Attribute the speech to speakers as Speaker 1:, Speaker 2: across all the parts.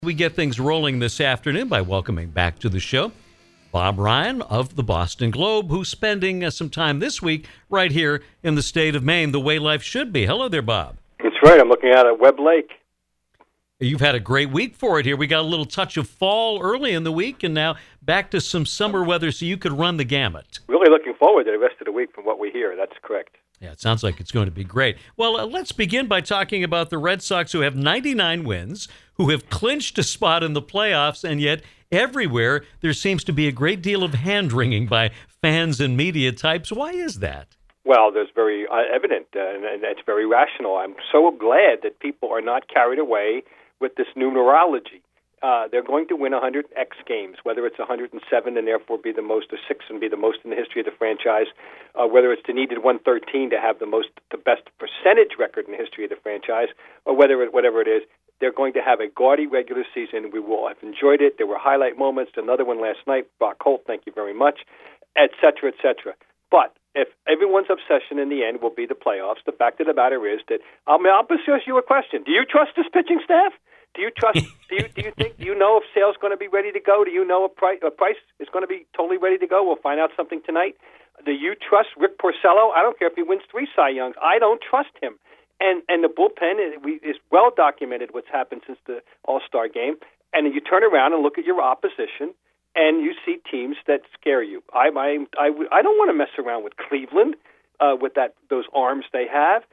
Speaker 1: We get things rolling this afternoon by welcoming back to the show Bob Ryan of the Boston Globe, who's spending some time this week right here in the state of Maine, the way life should be. Hello there, Bob.
Speaker 2: That's right. I'm looking out at Webb Lake.
Speaker 1: You've had a great week for it here. We got a little touch of fall early in the week, and now back to some summer weather, so you could run the gamut.
Speaker 2: Really looking forward to the rest of the week from what we hear. That's correct.
Speaker 1: Yeah, it sounds like it's going to be great. Well, let's begin by talking about the Red Sox, who have 99 wins, who have clinched a spot in the playoffs, and yet everywhere there seems to be a great deal of hand-wringing by fans and media types. Why is that?
Speaker 2: Well, there's very evident, and it's very rational. I'm so glad that people are not carried away with this numerology. They're going to win 100 X games, whether it's 107 and therefore be the most, or 6 and be the most in the history of the franchise, whether it's the needed 113 to have the best percentage record in the history of the franchise, or whatever it is. They're going to have a gaudy regular season. We will have enjoyed it. There were highlight moments. Another one last night. Brock Holt, thank you very much, et cetera, et cetera. But if everyone's obsession in the end will be the playoffs, the fact of the matter is that I'll ask you a question. Do you trust this pitching staff? Do you trust? Do you know if Sale's going to be ready to go? Do you know if Price is going to be totally ready to go? We'll find out something tonight. Do you trust Rick Porcello? I don't care if he wins 3 Cy Youngs. I don't trust him. And the bullpen is well documented what's happened since the All-Star game. And you turn around and look at your opposition, and you see teams that scare you. I don't want to mess around with Cleveland with those arms they have.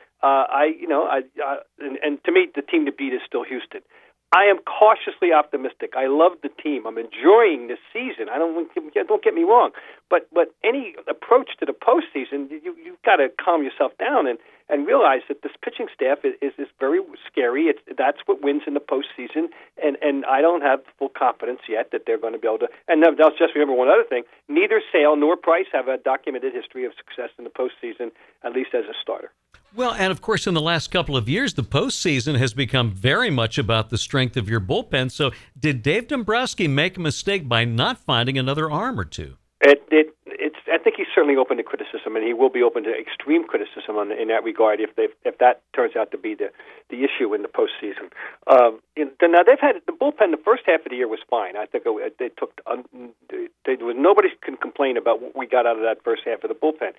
Speaker 2: And to me, the team to beat is still Houston. I am cautiously optimistic. I love the team. I'm enjoying this season. Don't get me wrong, but any approach to the postseason, you've got to calm yourself down and realize that this pitching staff is very scary. That's what wins in the postseason, and I don't have full confidence yet that they're going to be able to. And now, just remember one other thing: neither Sale nor Price have a documented history of success in the postseason, at least as a starter.
Speaker 1: Well, and of course, in the last couple of years, the postseason has become very much about the strength of your bullpen. So did Dave Dombrowski make a mistake by not finding another arm or two?
Speaker 2: I think he's certainly open to criticism, and he will be open to extreme criticism in that regard if that turns out to be the issue in the postseason. Now they've had the bullpen. The first half of the year was fine. I think there was nobody can complain about what we got out of that first half of the bullpen.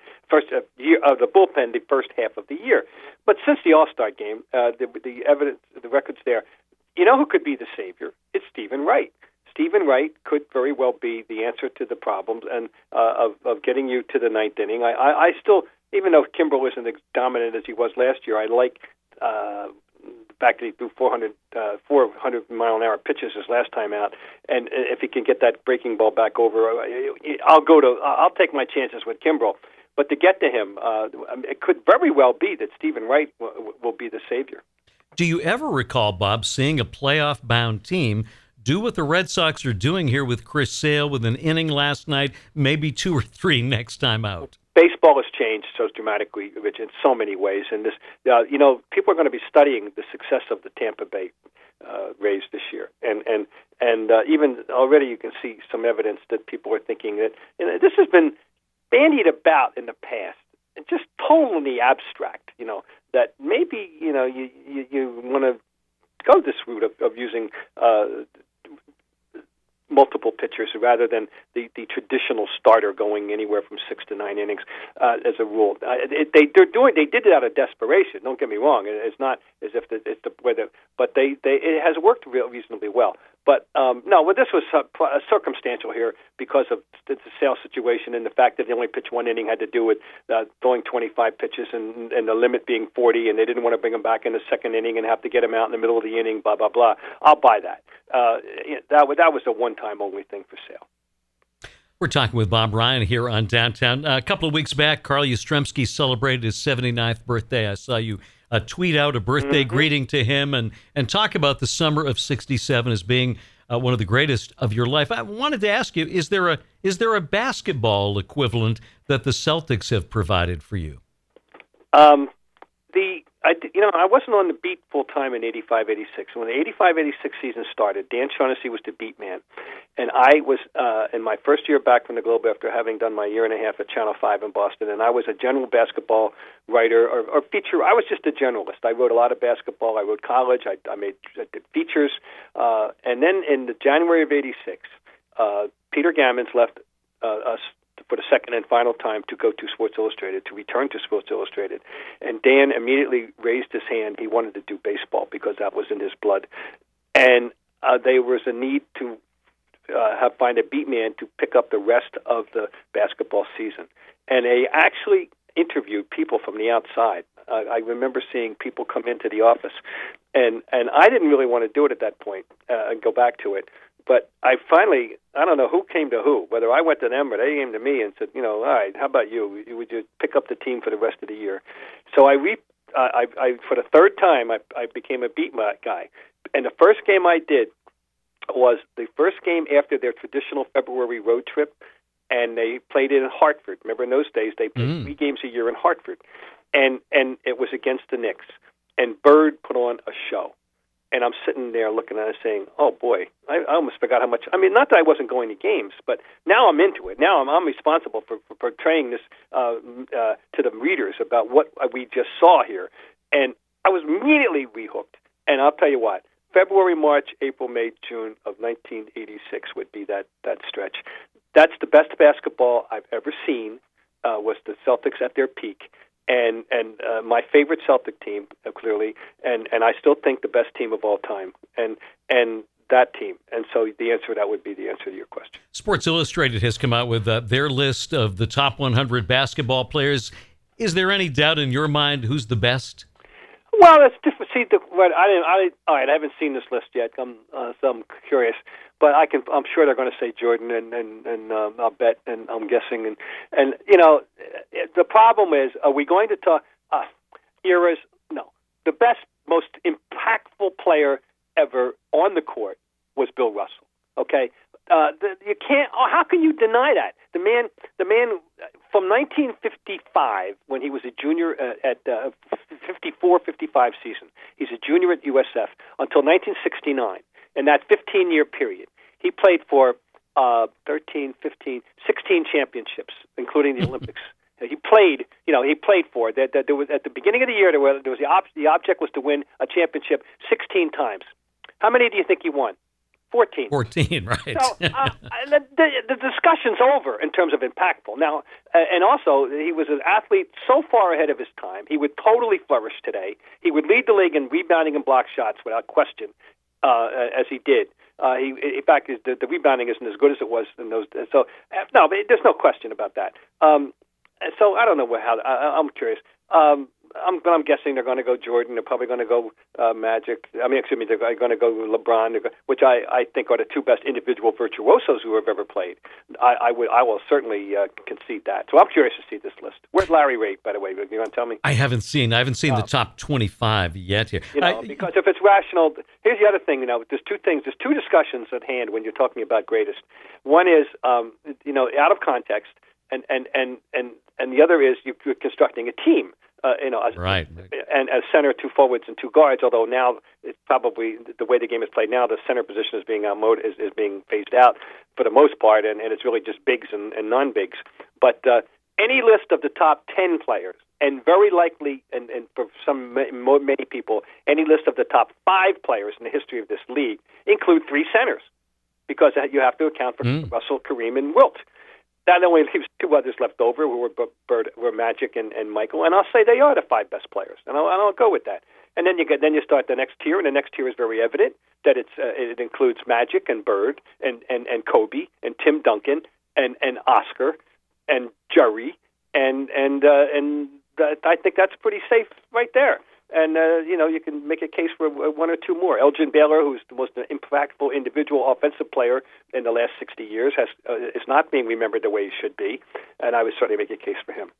Speaker 2: The first half of the year. But since the All-Star game, the evidence, the records there. You know who could be the savior? It's Stephen Wright. Stephen Wright could very well be the answer to the problems and of getting you to the ninth inning. I still, even though Kimbrel isn't as dominant as he was last year, I like the fact that he threw 400 mile-an-hour pitches his last time out. And if he can get that breaking ball back over, I'll take my chances with Kimbrel. But to get to him, it could very well be that Stephen Wright will be the savior.
Speaker 1: Do you ever recall, Bob, seeing a playoff-bound team do what the Red Sox are doing here with Chris Sale with an inning last night, maybe 2 or 3 next time out?
Speaker 2: Baseball has changed so dramatically, Rich, in so many ways. And this, people are going to be studying the success of the Tampa Bay Rays this year. And even already you can see some evidence that people are thinking that this has been bandied about in the past. It's just totally abstract, that maybe, you want to go this route of using multiple pitchers rather than the traditional starter going anywhere from 6 to 9 innings as a rule. They did it out of desperation. Don't get me wrong. It's not as if but it has worked reasonably well. But no, this was circumstantial here because of the Sale situation and the fact that they only pitched 1 inning had to do with throwing 25 pitches and the limit being 40, and they didn't want to bring him back in the second inning and have to get him out in the middle of the inning, blah, blah, blah. I'll buy that. That was a one-time only thing for Sale.
Speaker 1: We're talking with Bob Ryan here on Downtown. A couple of weeks back, Carl Yastrzemski celebrated his 79th birthday. I saw you tweet out a birthday greeting to him and talk about the summer of '67 as being one of the greatest of your life. I wanted to ask you: is there a basketball equivalent that the Celtics have provided for you?
Speaker 2: I wasn't on the beat full time in '85-'86. When the '85-'86 season started, Dan Shaughnessy was the beat man, And I was in my first year back from the Globe after having done my year and a half at Channel 5 in Boston, and I was a general basketball writer or feature. I was just a generalist. I wrote a lot of basketball. I wrote college. I did features. And then in the January of '86, Peter Gammons left us for the second and final time to go to Sports Illustrated, to return to Sports Illustrated. And Dan immediately raised his hand. He wanted to do baseball because that was in his blood. And there was a need to find a beat man to pick up the rest of the basketball season. And they actually interviewed people from the outside. I remember seeing people come into the office, and I didn't really want to do it at that point and go back to it. But I finally, I don't know who came to who, whether I went to them or they came to me and said, all right, how about you? Would you pick up the team for the rest of the year? So I for the third time, I became a beat guy. And the first game I did was the first game after their traditional February road trip, and they played it in Hartford. Remember, in those days, they played 3 games a year in Hartford. And it was against the Knicks. And Bird put on a show. And I'm sitting there looking at it saying, oh, boy, I almost forgot how much. I mean, not that I wasn't going to games, but now I'm into it. Now I'm responsible for portraying this to the readers about what we just saw here. And I was immediately rehooked. And I'll tell you what, February, March, April, May, June of 1986 would be that stretch. That's the best basketball I've ever seen, was the Celtics at their peak. And my favorite Celtic team, clearly, and I still think the best team of all time, and that team. And so the answer to that would be the answer to your question.
Speaker 1: Sports Illustrated has come out with their list of the top 100 basketball players. Is there any doubt in your mind who's the best?
Speaker 2: Well, that's different. See, all right, I haven't seen this list yet. So I'm curious, but I'm sure they're going to say Jordan, and I'll bet, and I'm guessing, and the problem is, are we going to talk eras? No, the best, most impactful player ever on the court was Bill Russell. Okay, you can't. How can you deny that? The man from 1955, when he was a junior at 54-55 season, he's a junior at USF until 1969. In that 15-year period, he played for 16 championships, including the Olympics. He played for that. There was at the beginning of the year there was the object was to win a championship 16 times. How many do you think he won? 14.
Speaker 1: 14, right.
Speaker 2: So the discussion's over in terms of impactful. Now, and also, he was an athlete so far ahead of his time, he would totally flourish today. He would lead the league in rebounding and block shots without question, as he did. In fact, the rebounding isn't as good as it was in those days. So, no, but there's no question about that. So I don't know I'm curious. I'm guessing they're going to go Jordan. They're probably going to go Magic. They're going to go LeBron, which I think are the two best individual virtuosos who have ever played. I will certainly concede that. So I'm curious to see this list. Where's Larry Rate, by the way? You want to tell me?
Speaker 1: I haven't seen the top 25 yet here.
Speaker 2: Because if it's rational, here's the other thing. There's two things. There's two discussions at hand when you're talking about greatest. One is out of context, and the other is you're constructing a team.
Speaker 1: Right.
Speaker 2: And as center, 2 forwards, and 2 guards. Although now it's probably the way the game is played now, the center position is being is being phased out for the most part, and it's really just bigs and non-bigs. But any list of the top 10 players, and very likely, and for many people, any list of the top 5 players in the history of this league include 3 centers, because you have to account for Russell, Kareem, and Wilt. That only leaves 2 others left over, who were Magic and Michael, and I'll say they are the 5 best players, and I'll go with that. And then you start the next tier, and the next tier is very evident that it includes Magic and Bird and Kobe and Tim Duncan and Oscar and Jerry and I think that's pretty safe right there. And, you can make a case for 1 or 2 more. Elgin Baylor, who's the most impactful individual offensive player in the last 60 years, is not being remembered the way he should be, and I would certainly make a case for him.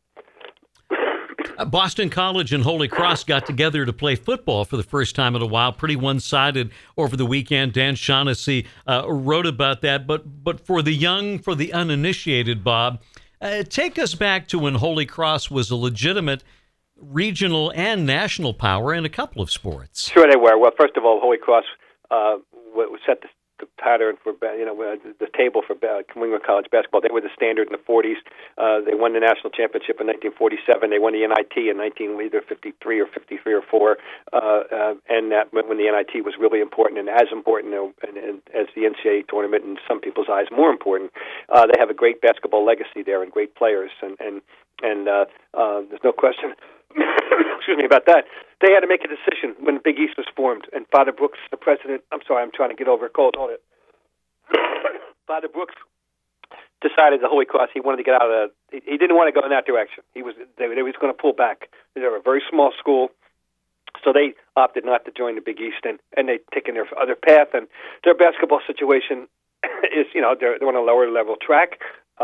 Speaker 1: Boston College and Holy Cross got together to play football for the first time in a while. Pretty one-sided over the weekend. Dan Shaughnessy wrote about that. But for the young, for the uninitiated, Bob, take us back to when Holy Cross was a legitimate regional and national power in a couple of sports.
Speaker 2: Sure they were. Well, first of all, Holy Cross set the pattern for the table for New England college basketball. They were the standard in the 40s. They won the national championship in 1947. They won the NIT in either 53 or 53 or 4, and that when the NIT was really important and as important and as the NCAA tournament in some people's eyes more important. They have a great basketball legacy there and great players, and there's no question. Excuse me about that. They had to make a decision when the Big East was formed, and Father Brooks, the president. I'm sorry, I'm trying to get over a cold. Hold it. Father Brooks decided the Holy Cross. He wanted to get out of. He didn't want to go in that direction. They was going to pull back. They were a very small school, so they opted not to join the Big East, and they've taken their other path. And their basketball situation is, they're on a lower level track.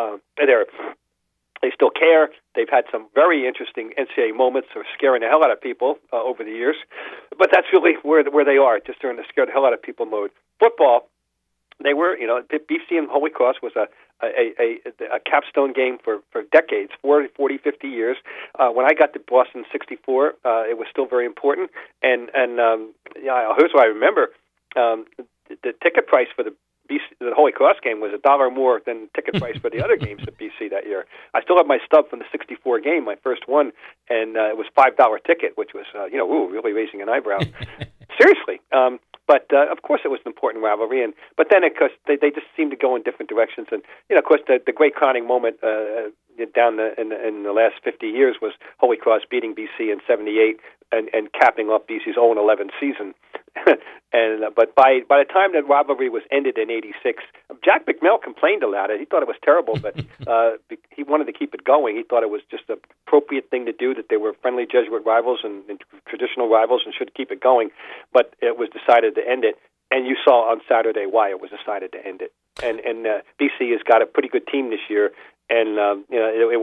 Speaker 2: They still care. They've had some very interesting NCAA moments of scaring the hell out of people over the years. But that's really where they are, just they're in the scare the hell out of people mode. Football, they were, BC and Holy Cross was a capstone game for decades, 40, 50 years. When I got to Boston in 64, it was still very important. And here's what I remember. The ticket price for the Holy Cross game was $1 more than ticket price for the other games at BC that year. I still have my stub from the 64 game, my first one, and it was $5 ticket, which was, really raising an eyebrow. Seriously. But of course it was an important rivalry, but then of course they just seemed to go in different directions, and of course the great crowning moment in the last 50 years was Holy Cross beating BC in '78 and capping off BC's 0-11 season. But by the time that rivalry was ended in '86, Jack McMill complained about it. He thought it was terrible, but he wanted to keep it going. He thought it was just an appropriate thing to do, that they were friendly Jesuit rivals and traditional rivals and should keep it going. But it was decided to end it, and you saw on Saturday why it was decided to end it. And BC has got a pretty good team this year, and it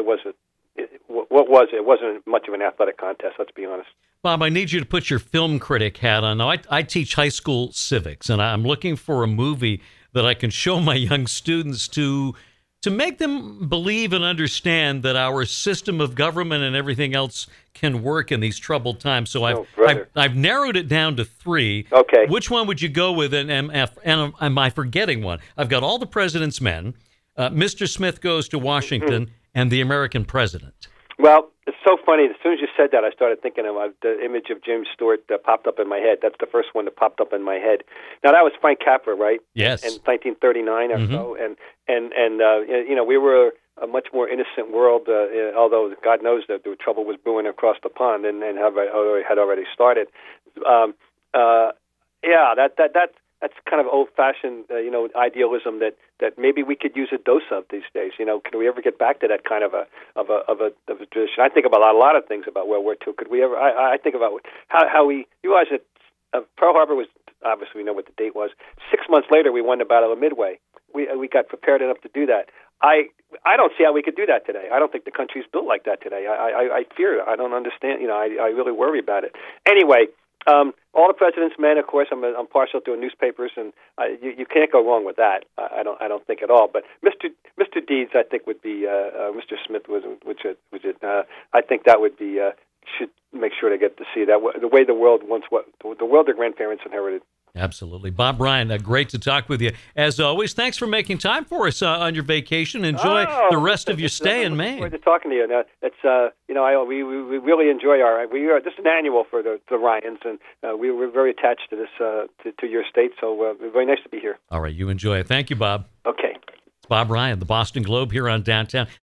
Speaker 2: wasn't much of an athletic contest. Let's be honest.
Speaker 1: Bob, I need you to put your film critic hat on. Now, I teach high school civics, and I'm looking for a movie that I can show my young students to make them believe and understand that our system of government and everything else can work in these troubled times. So I've narrowed it down to 3.
Speaker 2: Okay.
Speaker 1: Which one would you go with, and am I forgetting one? I've got All the President's Men, Mr. Smith Goes to Washington, and The American President.
Speaker 2: Well, it's so funny. As soon as you said that, I started thinking of the image of James Stewart that popped up in my head. That's the first one that popped up in my head. Now, that was Frank Capra, right?
Speaker 1: Yes.
Speaker 2: In 1939 or so. And we were a much more innocent world, although God knows that the trouble was brewing across the pond and had already started. That's kind of old-fashioned, idealism that maybe we could use a dose of these days. Could we ever get back to that kind of a tradition? I think about a lot of things about World War II. Could we ever? I think about how we realize that Pearl Harbor was, obviously we know what the date was. 6 months later, we won the Battle of Midway. We got prepared enough to do that. I don't see how we could do that today. I don't think the country's built like that today. I fear it. I don't understand. I really worry about it. Anyway. All the President's Men, of course, I'm partial to newspapers, and you can't go wrong with that. I don't think at all. But Mr. Deeds, I think, would be Mr. Smith I think that would be should make sure to get to see that the way the world the world their grandparents inherited.
Speaker 1: Absolutely. Bob Ryan, great to talk with you. As always, thanks for making time for us on your vacation. Enjoy the rest of your stay in Maine.
Speaker 2: Look forward to talking to you. Now, it's we really enjoy this is an annual for the Ryans, and we're very attached to this to your state. So very nice to be here.
Speaker 1: All right, you enjoy it. Thank you, Bob.
Speaker 2: Okay.
Speaker 1: It's Bob Ryan, the Boston Globe here on Downtown.